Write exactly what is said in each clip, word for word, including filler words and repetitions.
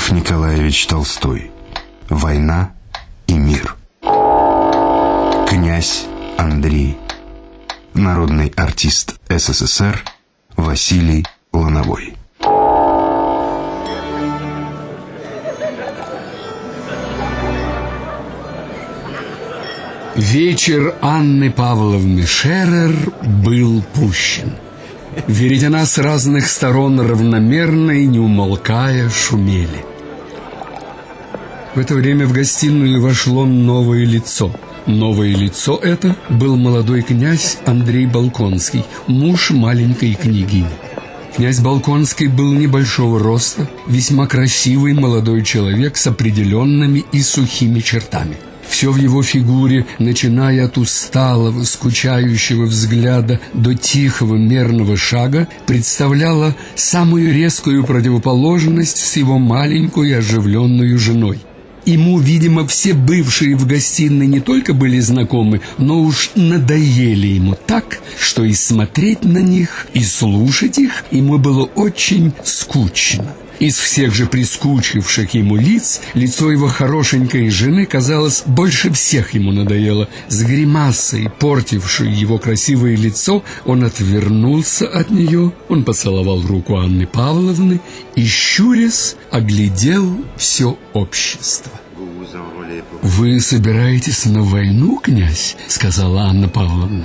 Лев Николаевич Толстой. «Война и мир». Князь Андрей. Народный артист СССР Василий Лановой. Вечер Анны Павловны Шерер был пущен. Веретена с разных сторон равномерно и не умолкая шумели. В это время в гостиную вошло новое лицо. Новое лицо это был молодой князь Андрей Болконский, муж маленькой княгини. Князь Болконский был небольшого роста, весьма красивый молодой человек с определенными и сухими чертами. Все в его фигуре, начиная от усталого, скучающего взгляда до тихого, мерного шага, представляло самую резкую противоположность с его маленькой оживленной женой. Ему, видимо, все бывшие в гостиной не только были знакомы, но уж надоели ему так, что и смотреть на них, и слушать их ему было очень скучно. Из всех же прискучивших ему лиц, лицо его хорошенькой жены, казалось, больше всех ему надоело. С гримасой, портившей его красивое лицо, он отвернулся от нее, он поцеловал руку Анны Павловны и, щурясь, оглядел все общество. «Вы собираетесь на войну, князь?» — сказала Анна Павловна.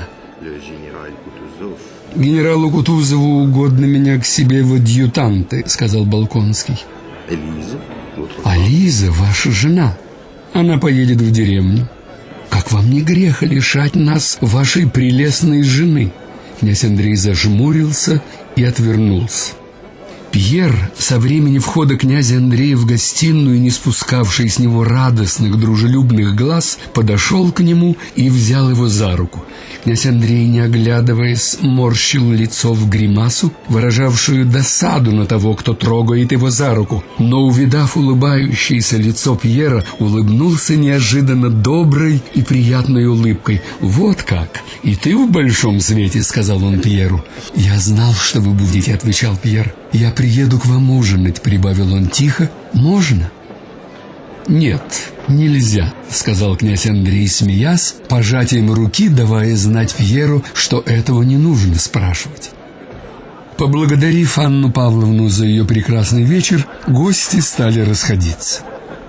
«Генералу Кутузову угодно меня к себе в адъютанты», — сказал Болконский. «А Лиза, ваша жена, она поедет в деревню. Как вам не грех лишать нас вашей прелестной жены?» Князь Андрей зажмурился и отвернулся. Пьер, со времени входа князя Андрея в гостиную, не спускавший с него радостных, дружелюбных глаз, подошел к нему и взял его за руку. Князь Андрей, не оглядываясь, морщил лицо в гримасу, выражавшую досаду на того, кто трогает его за руку. Но, увидав улыбающееся лицо Пьера, улыбнулся неожиданно доброй и приятной улыбкой. «Вот как! И ты в большом свете», — сказал он Пьеру. «Я знал, что вы будете», — отвечал Пьер. «Я приеду к вам ужинать», — прибавил он тихо. «Можно?» «Нет, нельзя», — сказал князь Андрей, смеясь, пожатием руки давая знать Пьеру, что этого не нужно спрашивать. Поблагодарив Анну Павловну за ее прекрасный вечер, гости стали расходиться.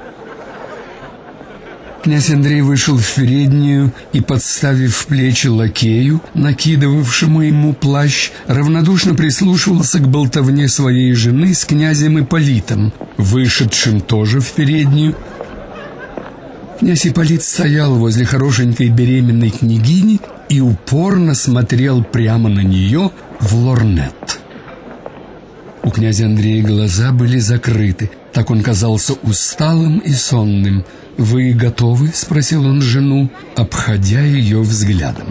Князь Андрей вышел в переднюю и, подставив плечи лакею, накидывавшему ему плащ, равнодушно прислушивался к болтовне своей жены с князем Ипполитом, вышедшим тоже в переднюю. Князь Ипполит стоял возле хорошенькой беременной княгини и упорно смотрел прямо на нее в лорнет. У князя Андрея глаза были закрыты, так он казался усталым и сонным. «Вы готовы?» — спросил он жену, обходя ее взглядом.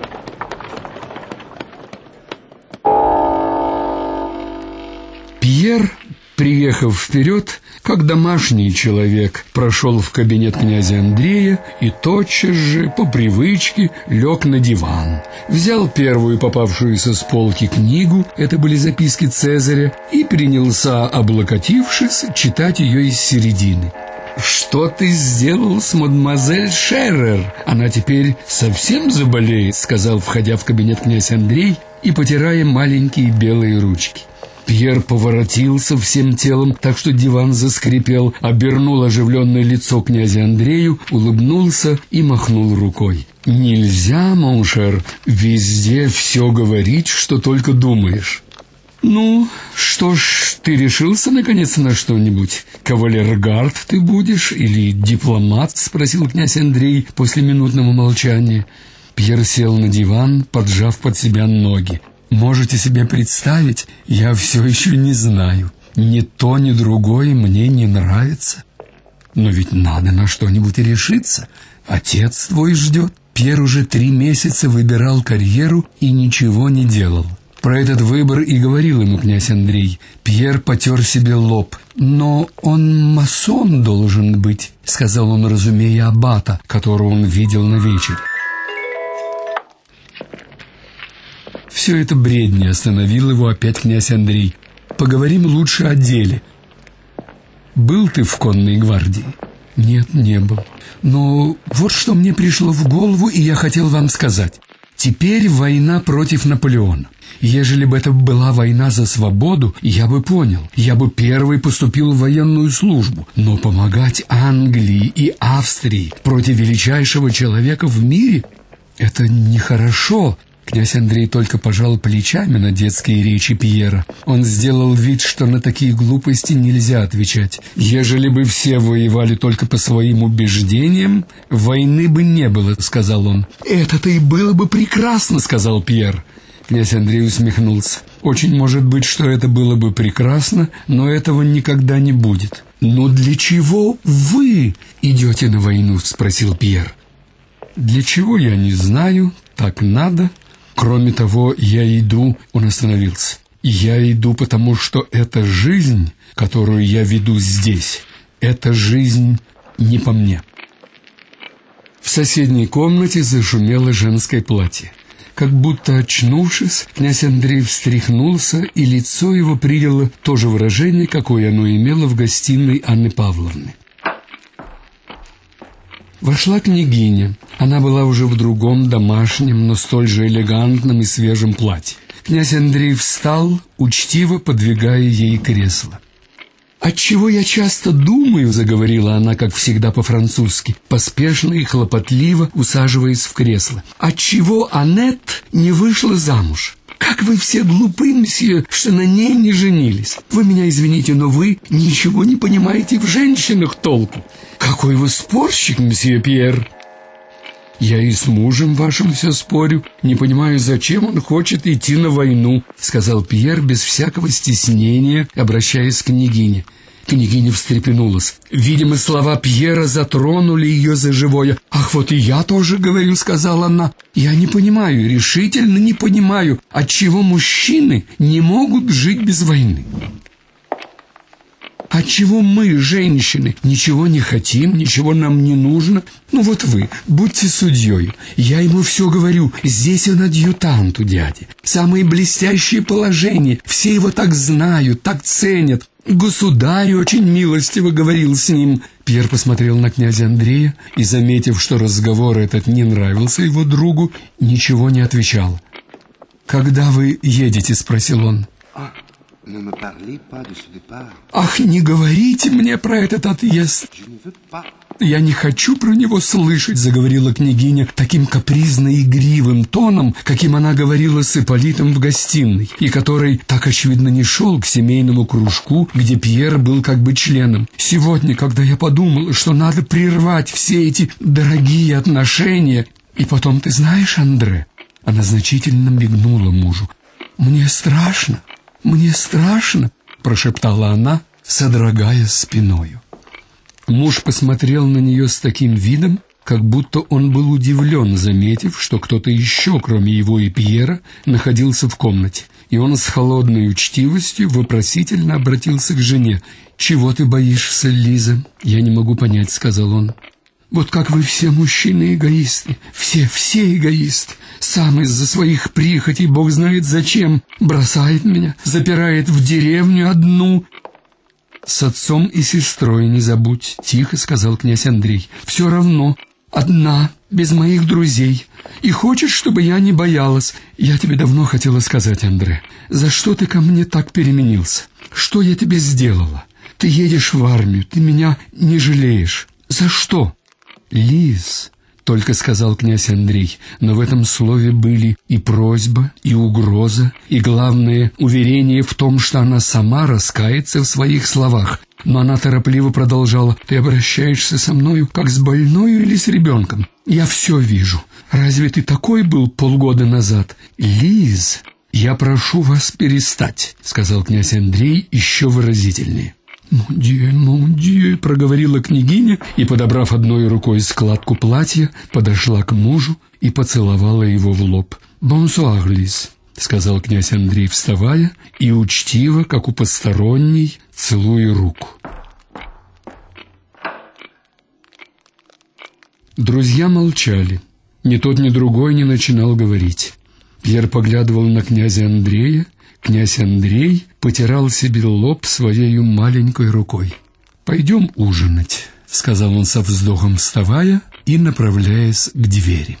Пьер, приехав вперед, как домашний человек, прошел в кабинет князя Андрея и тотчас же, по привычке, лег на диван. Взял первую попавшуюся с полки книгу, это были записки Цезаря, и принялся, облокотившись, читать ее из середины. «Что ты сделал с мадемуазель Шерер? Она теперь совсем заболеет», — сказал, входя в кабинет князь Андрей и потирая маленькие белые ручки. Пьер поворотился всем телом, так что диван заскрипел, обернул оживленное лицо князя Андрею, улыбнулся и махнул рукой. «Нельзя, моншер, везде все говорить, что только думаешь». «Ну, что ж, ты решился, наконец, на что-нибудь? Кавалергард ты будешь или дипломат?» — спросил князь Андрей после минутного молчания. Пьер сел на диван, поджав под себя ноги. «Можете себе представить, я все еще не знаю. Ни то, ни другое мне не нравится. Но ведь надо на что-нибудь решиться. Отец твой ждет». Пьер уже три месяца выбирал карьеру и ничего не делал. Про этот выбор и говорил ему князь Андрей. Пьер потер себе лоб. «Но он масон должен быть», — сказал он, разумея аббата, которого он видел на вечере. Все это бредни, остановил его опять князь Андрей. «Поговорим лучше о деле. был ты в конной гвардии? Нет, не был. Но вот что мне пришло в голову, и я хотел вам сказать. Теперь война против Наполеона. Ежели бы это была война за свободу, я бы понял. Я бы первый поступил в военную службу. Но помогать Англии и Австрии против величайшего человека в мире — это нехорошо. Князь Андрей только пожал плечами на детские речи Пьера. Он сделал вид, что на такие глупости нельзя отвечать. Ежели бы все воевали только по своим убеждениям, войны бы не было, сказал он. Это-то и было бы прекрасно, сказал Пьер. Князь Андрей усмехнулся. Очень может быть, что это было бы прекрасно, но этого никогда не будет. Но для чего вы идете на войну? Спросил Пьер. Для чего, я не знаю, так надо. Кроме того, я иду, он остановился. Я иду, потому что эта жизнь, которую я веду здесь, эта жизнь не по мне. В соседней комнате зашумело женское платье. Как будто очнувшись, князь Андрей встряхнулся, и лицо его приняло то же выражение, какое оно имело в гостиной Анны Павловны. Вошла княгиня. Она была уже в другом домашнем, но столь же элегантном и свежем платье. Князь Андрей встал, учтиво подвигая ей кресло. «Отчего я часто думаю», — заговорила она, как всегда по-французски, поспешно и хлопотливо усаживаясь в кресло, «отчего Аннет не вышла замуж? Как вы все глупы, мсье, что на ней не женились. Вы меня извините, но вы ничего не понимаете в женщинах толку. Какой вы спорщик, мсье Пьер!» «Я и с мужем вашим все спорю. Не понимаю, зачем он хочет идти на войну», — сказал Пьер без всякого стеснения, обращаясь к княгине. Княгиня встрепенулась. Видимо, слова Пьера затронули ее за живое. «Ах, вот и я тоже говорю», — сказала она. «Я не понимаю, решительно не понимаю, отчего мужчины не могут жить без войны. Отчего мы, женщины, ничего не хотим, ничего нам не нужно? Ну вот вы, будьте судьей. Я ему все говорю. Здесь он адъютант у дяди. Самые блестящие положения. Все его так знают, так ценят. Государь очень милостиво говорил с ним». Пьер посмотрел на князя Андрея и, заметив, что разговор этот не нравился его другу, ничего не отвечал. «Когда вы едете?» — спросил он. «Ах, не говорите мне про этот отъезд! Я не хочу про него слышать», — заговорила княгиня таким капризно-игривым тоном, каким она говорила с Ипполитом в гостиной, и который так очевидно не шел к семейному кружку, где Пьер был как бы членом. «Сегодня, когда я подумала, что надо прервать все эти дорогие отношения, и потом, ты знаешь, Андре...» Она значительно мигнула мужу. «Мне страшно. «Мне страшно», — прошептала она, содрогаясь спиною. Муж посмотрел на нее с таким видом, как будто он был удивлен, заметив, что кто-то еще, кроме его и Пьера, находился в комнате. И он с холодной учтивостью вопросительно обратился к жене. «Чего ты боишься, Лиза?» «Я не могу понять», — сказал он. «Вот как вы все мужчины эгоисты, все, все эгоисты. Сам из-за своих прихотей, бог знает зачем, бросает меня, запирает в деревню одну». «С отцом и сестрой не забудь», — тихо сказал князь Андрей. «Все равно, одна, без моих друзей. И хочешь, чтобы я не боялась? Я тебе давно хотела сказать, Андре, за что ты ко мне так переменился? Что я тебе сделала? Ты едешь в армию, ты меня не жалеешь. За что?» «Лиз», — только сказал князь Андрей, но в этом слове были и просьба, и угроза, и, главное, уверение в том, что она сама раскается в своих словах. Но она торопливо продолжала: «Ты обращаешься со мною, как с больною или с ребенком. Я все вижу. Разве ты такой был полгода назад? Лиз, я прошу вас перестать», — сказал князь Андрей еще выразительнее. «Мундье, мундье», — проговорила княгиня и, подобрав одной рукой складку платья, подошла к мужу и поцеловала его в лоб. «Бонсуар, Лиз», — сказал князь Андрей, вставая, и учтиво, как у посторонней, целуя руку. Друзья молчали. Ни тот, ни другой не начинал говорить. Пьер поглядывал на князя Андрея. Князь Андрей потирал себе лоб своей маленькой рукой. «Пойдем ужинать», — сказал он со вздохом, вставая и направляясь к двери.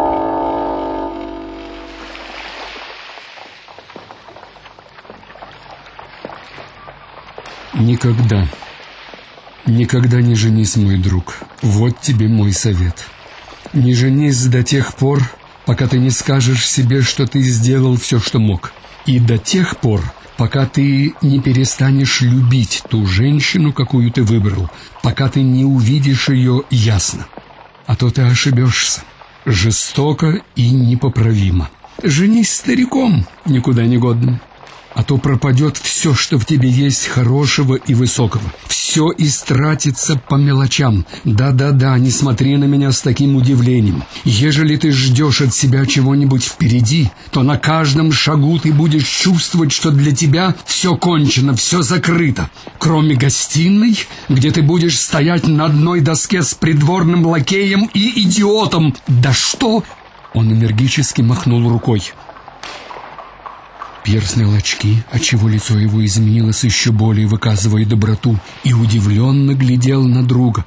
Никогда, никогда не женись, мой друг. Вот тебе мой совет. Не женись до тех пор, пока ты не скажешь себе, что ты сделал все, что мог. И до тех пор, пока ты не перестанешь любить ту женщину, какую ты выбрал, пока ты не увидишь ее ясно. А то ты ошибешься. Жестоко и непоправимо. Женись стариком, никуда не годным. А то пропадет все, что в тебе есть хорошего и высокого. Все истратится по мелочам. Да-да-да, не смотри на меня с таким удивлением. Ежели ты ждешь от себя чего-нибудь впереди, то на каждом шагу ты будешь чувствовать, что для тебя все кончено, все закрыто. Кроме гостиной, где ты будешь стоять на одной доске с придворным лакеем и идиотом. Да что? Он энергически махнул рукой. Пьер снял очки, отчего лицо его изменилось еще более, выказывая доброту, и удивленно глядел на друга.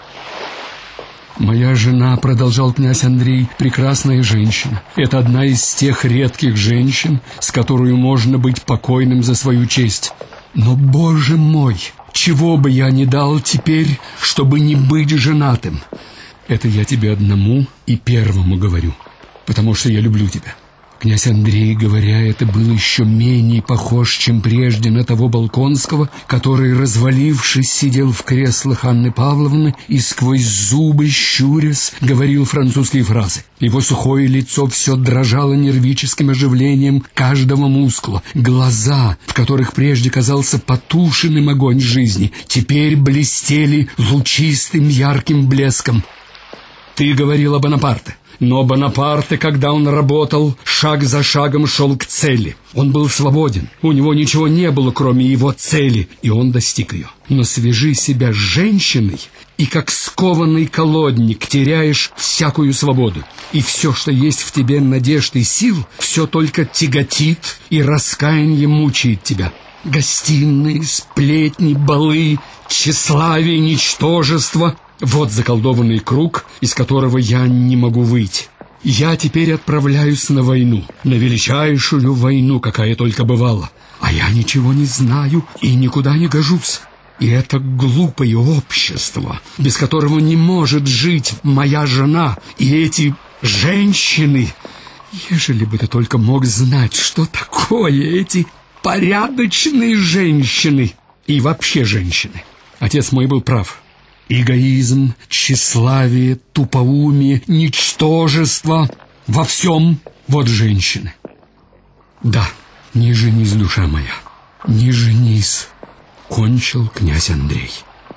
«Моя жена, — продолжал князь Андрей, — прекрасная женщина. Это одна из тех редких женщин, с которой можно быть покойным за свою честь. Но, боже мой, чего бы я ни дал теперь, чтобы не быть женатым? Это я тебе одному и первому говорю, потому что я люблю тебя». Князь Андрей, говоря это, был еще менее похож, чем прежде, на того Болконского, который, развалившись, сидел в креслах Анны Павловны и сквозь зубы, щурясь, говорил французские фразы. Его сухое лицо все дрожало нервическим оживлением каждого мускула. Глаза, в которых прежде казался потушенным огонь жизни, теперь блестели лучистым ярким блеском. «Ты говорил о Бонапарте. Но Бонапарте, когда он работал, шаг за шагом шел к цели. Он был свободен, у него ничего не было, кроме его цели, и он достиг ее. Но свяжи себя с женщиной, и как скованный колодник теряешь всякую свободу. И все, что есть в тебе надежд и сил, все только тяготит, и раскаяние мучает тебя. Гостиные, сплетни, балы, тщеславие, ничтожество — вот заколдованный круг, из которого я не могу выйти. Я теперь отправляюсь на войну, на величайшую войну, какая только бывала. А я ничего не знаю и никуда не гожусь. И это глупое общество, без которого не может жить моя жена и эти женщины. Ежели бы ты только мог знать, что такое эти порядочные женщины и вообще женщины. Отец мой был прав. Эгоизм, тщеславие, тупоумие, ничтожество — во всем вот женщины. Да, не женись, душа моя, не женись, — кончил князь Андрей.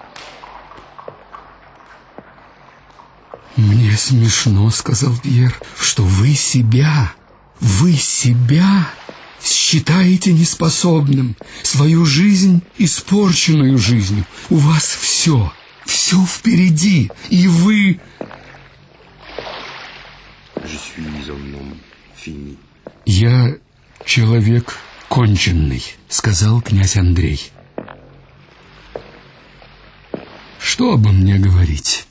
«Мне смешно, — сказал Пьер, — что вы себя, вы себя считаете неспособным, свою жизнь испорченную жизнью. У вас все, все впереди, и вы...» «Я человек конченный, — сказал князь Андрей. Что обо мне говорить?